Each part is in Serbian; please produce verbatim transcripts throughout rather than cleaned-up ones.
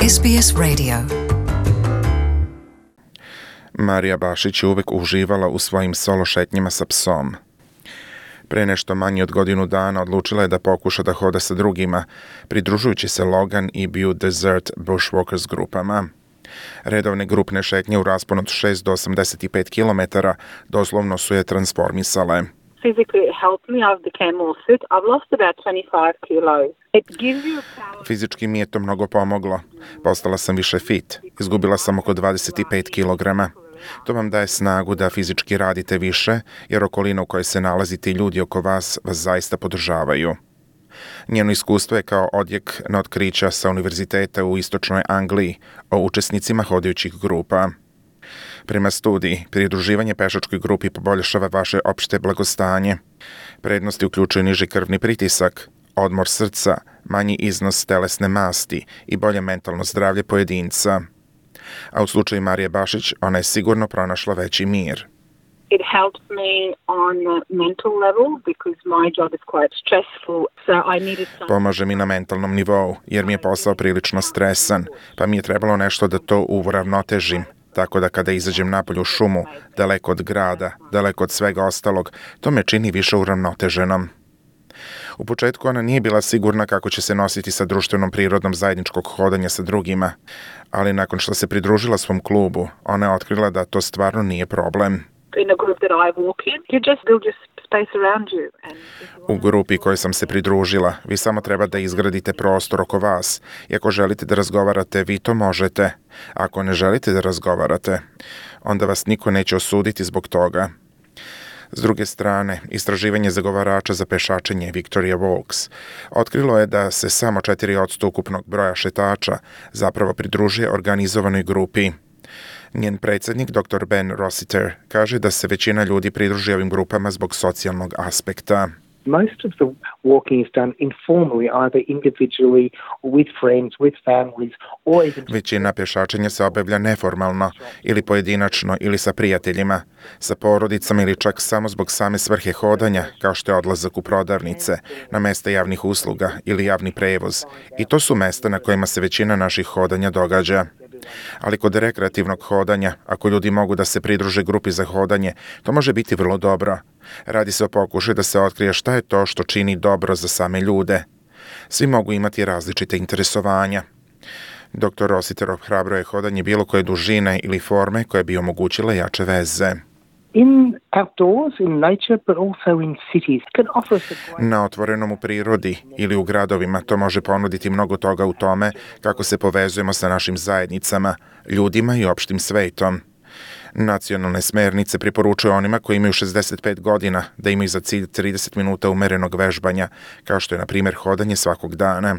S B S Radio. Marija Bašić je uvek uživala u svojim solo šetnjima sa psom. Pre nešto manje od godinu dana odlučila je da pokuša da hoda sa drugima, pridružujući se Logan i Butte Desert Bushwalkers grupama. Redovne grupne šetnje u rasponu od šest do osamdeset pet kilometara doslovno su je transformisale. Physically it helped me. I became more fit. I've lost about twenty-five kilos. It gives you a power. Fizički mi je to mnogo pomoglo. Postala sam više fit. Izgubila sam oko dvadeset pet kilograma. To vam daje snagu da fizički radite više, jer okolina u kojoj se nalazite i ljudi oko vas vas zaista podržavaju. Njeno iskustvo je kao odjek na otkrića sa univerziteta u istočnoj Angliji o učesnicima hodajućih grupa. Prema studiji, pridruživanje pešačkoj grupi poboljšava vaše opšte blagostanje. Prednosti uključuju niži krvni pritisak, odmor srca, manji iznos telesne masti i bolje mentalno zdravlje pojedinca. A u slučaju Marije Bašić, ona je sigurno pronašla veći mir. It helped me on a mental level because my job is quite stressful, so I needed some... Pomaže mi na mentalnom nivou, jer mi je posao prilično stresan, pa mi je trebalo nešto da to uravnotežim. Tako da kada izađem napolje u šumu, daleko od grada, daleko od svega ostalog, to me čini više uravnoteženom. U početku ona nije bila sigurna kako će se nositi sa društvenom prirodom zajedničkog hodanja sa drugima, ali nakon što se pridružila svom klubu, ona je otkrila da to stvarno nije problem. In a group that I walk in, you just build your space around you. And... U grupi kojoj sam se pridružila, vi samo treba da izgradite prostor oko vas. I ako želite da razgovarate, vi to možete. Ako ne želite da razgovarate, onda vas niko neće osuditi zbog toga. S druge strane, istraživanje zagovarača za pešačenje Victoria Walks otkrilo je da se samo četiri posto ukupnog broja šetača zapravo pridružuje organizovanoj grupi. Njen predsjednik, doktor Ben Rossiter, kaže da se većina ljudi pridruži ovim grupama zbog socijalnog aspekta. Most of the walking is done informally, either individually or with friends, with families, or even... Većina pešačenja se obavlja neformalno, ili pojedinačno, ili sa prijateljima, sa porodicama ili čak samo zbog same svrhe hodanja, kao što je odlazak u prodavnice, na mesta javnih usluga ili javni prevoz. I to su mesta na kojima se većina naših hodanja događa. Ali kod rekreativnog hodanja, ako ljudi mogu da se pridruže grupi za hodanje, to može biti vrlo dobro. Radi se o pokušaju da se otkrije šta je to što čini dobro za same ljude. Svi mogu imati različite interesovanja. doktor Rossiter ohrabruje hodanje bilo koje dužine ili forme koje bi omogućile jače veze. In outdoors, in nature, but also in cities, can offer us a great... Na otvorenom u prirodi ili u gradovima to može ponuditi mnogo toga u tome kako se povezujemo sa našim zajednicama, ljudima i opštim svetom. Nacionalne smernice preporučuju onima koji imaju šezdeset pet godina da imaju za cilj trideset minuta umerenog vežbanja, kao što je na primjer hodanje svakog dana.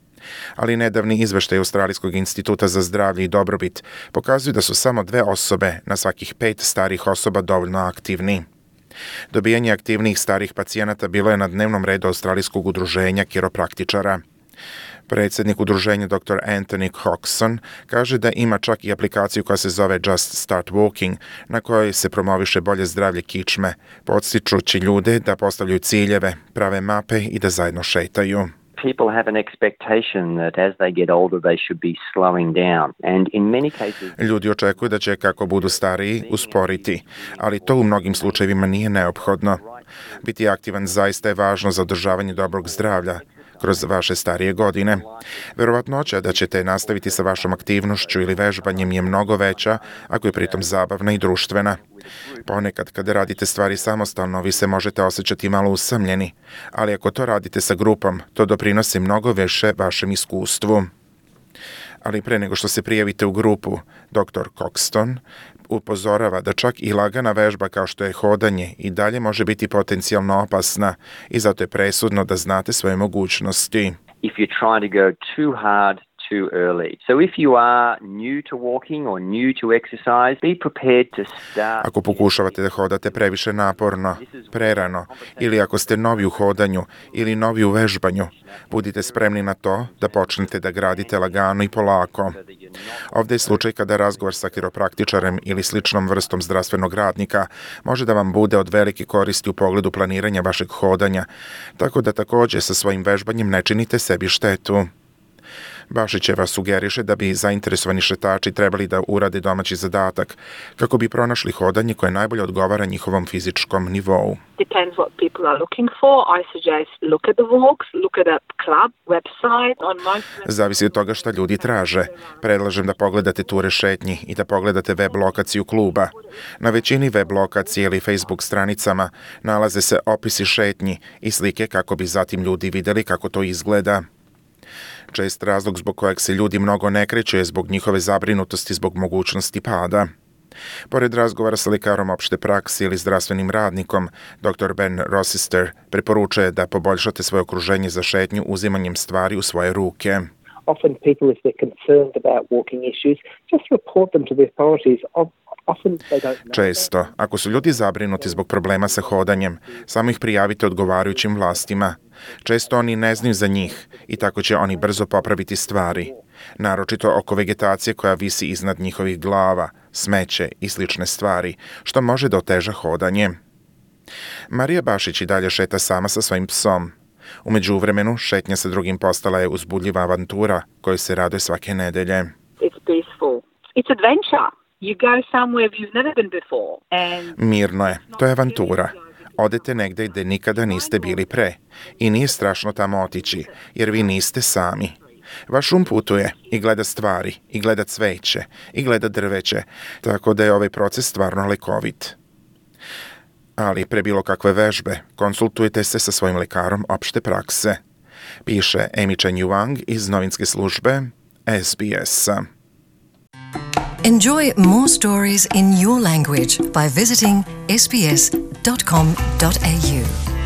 Ali nedavni izveštaj Australijskog instituta za zdravlje i dobrobit pokazuju da su samo dve osobe na svakih pet starih osoba dovoljno aktivni. Dobijanje aktivnijih starih pacijenata bilo je na dnevnom redu Australijskog udruženja kiropraktičara. Predsjednik udruženja doktor Anthony Coxon kaže da ima čak i aplikaciju koja se zove Just Start Walking, na kojoj se promoviše bolje zdravlje kičme, podstičući ljude da postavljaju ciljeve, prave mape i da zajedno šetaju. People have an expectation that as they get older they should be slowing down, and in many cases... Ljudi očekuju da će kako budu stariji usporiti, ali to u mnogim slučajevima nije neophodno. Biti aktivan zaista je važno za održavanje dobrog zdravlja kroz vaše starije godine. Verovatnoća da ćete nastaviti sa vašom aktivnošću ili vežbanjem je mnogo veća ako je pritom zabavna i društvena. Ponekad kada radite stvari samostalno, vi se možete osjećati malo usamljeni, ali ako to radite sa grupom, to doprinosi mnogo više vašem iskustvu. Ali pre nego što se prijavite u grupu, doktor Coxton upozorava da čak i lagana vežba kao što je hodanje i dalje može biti potencijalno opasna i zato je presudno da znate svoje mogućnosti. If you're trying to go too hard too early. So if you are new to walking or new to exercise, be prepared to start. Ako pokušavate da hodate previše naporno, prerano, ili ako ste novi u hodanju ili novi u vežbanju, budite spremni na to da počnete da gradite lagano i polako. Ovdje je slučaj kada razgovor sa kiropraktičarem ili sličnom vrstom zdravstvenog radnika može da vam bude od velike koristi u pogledu planiranja vašeg hodanja, tako da također sa svojim vežbanjem ne činite sebi štetu. Bašićeva sugeriše da bi zainteresovani šetači trebali da urade domaći zadatak kako bi pronašli hodanje koje najbolje odgovara njihovom fizičkom nivou. Depends what people are looking for. I suggest look at the walks, look at a club website. On most... Zavisi od toga šta ljudi traže. Predlažem da pogledate ture šetnji i da pogledate web lokaciju kluba. Na većini web lokacije ili Facebook stranicama nalaze se opisi šetnji i slike kako bi zatim ljudi videli kako to izgleda. Čest razlog zbog kojeg se ljudi mnogo ne kreću je zbog njihove zabrinutosti zbog mogućnosti pada. Pored razgovora sa lekarom opšte prakse ili zdravstvenim radnikom, doktor Ben Rossiter preporučuje da poboljšate svoje okruženje za šetnju uzimanjem stvari u svoje ruke. Often people, if they're concerned about walking issues, just report them to the authorities. Often they don't know. Često, ako su ljudi zabrinuti zbog problema sa hodanjem, samo ih prijavite odgovarajućim vlastima. Često oni ne znaju za njih i tako će oni brzo popraviti stvari, naročito oko vegetacije koja visi iznad njihovih glava, smeće i slične stvari, što može da oteža hodanje. Marija Bašić i dalje šeta sama sa svojim psom. U međuvremenu, šetnja sa drugim postala je uzbudljiva avantura kojoj se raduje svake nedelje. It's peaceful. It's adventure. You go somewhere you've never been before. And... Mirno je, to je avantura. Odete negde gde nikada niste bili pre i nije strašno tamo otići, jer vi niste sami. Vaš um putuje i gleda stvari, i gleda cveće, i gleda drveće, tako da je ovaj proces stvarno lekovit. Ali pre bilo kakve vežbe, konsultujte se sa svojim lekarom opšte prakse, piše Amy Chen Yuang iz novinske službe S B S-a. Enjoy more stories in your language by visiting s b s dot com dot a u.